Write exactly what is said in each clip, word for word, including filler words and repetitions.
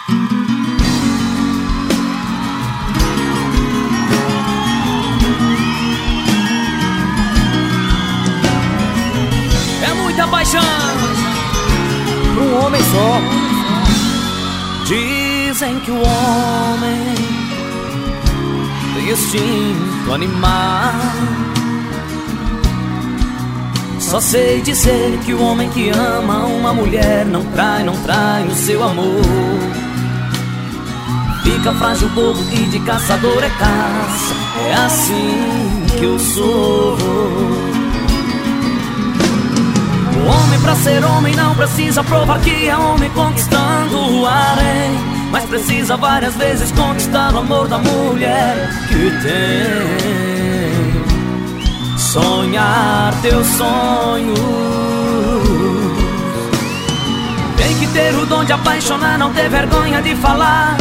É muita paixão pra um homem só. Dizem que o homem tem instinto animal. Só sei dizer que o homem que ama uma mulher não trai, não trai o seu amor. Fica frágil, bobo e de caçador é caça. É assim que eu sou. O homem pra ser homem não precisa provar que é homem conquistando o harém, mas precisa várias vezes conquistar o amor da mulher que tem. Sonhar teus sonhos, tem que ter o dom de apaixonar, não ter vergonha de falar.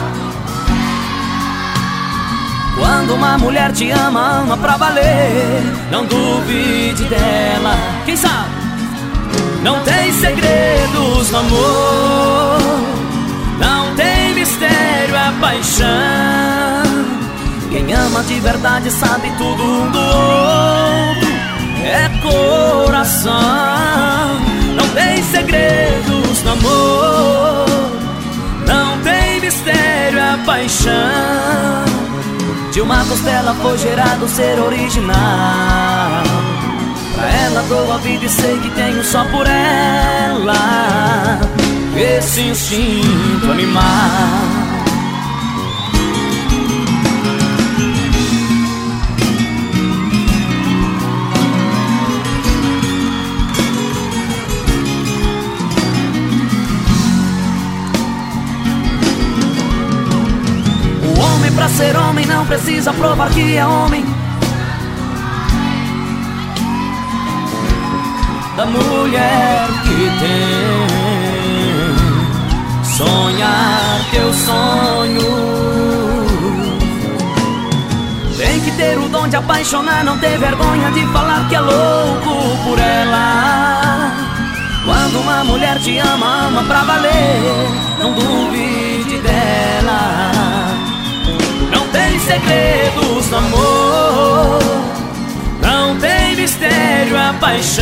Quando uma mulher te ama, ama pra valer. Não duvide dela, quem sabe? Não tem segredos no amor, não tem mistério, é paixão. Quem ama de verdade sabe tudo um do outro, é coração. Não tem segredos no amor, não tem mistério, é paixão. De uma costela foi gerado ser original. Pra ela dou a vida e sei que tenho só por ela esse instinto animal. O homem pra ser homem não precisa provar que é homem. Da mulher que tem, sonhar teu sonho. Tem que ter o dom de apaixonar, não ter vergonha de falar que é louco por ela. Quando uma mulher te ama, ama pra valer. Não duvide dela, não tem segredos no amor, não tem mistério, é paixão.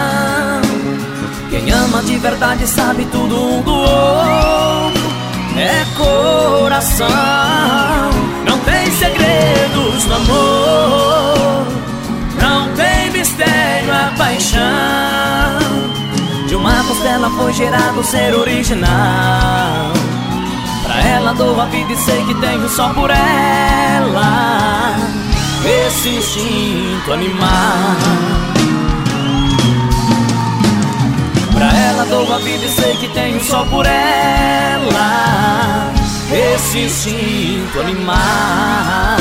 Quem ama de verdade sabe tudo um do outro, é coração. Não tem segredos no amor, não tem mistério, é paixão. De uma costela foi gerado ser original. Pra ela dou a vida e sei que tenho só por ela esse instinto animal. Pra ela dou a vida e sei que tenho só por ela esse instinto animal.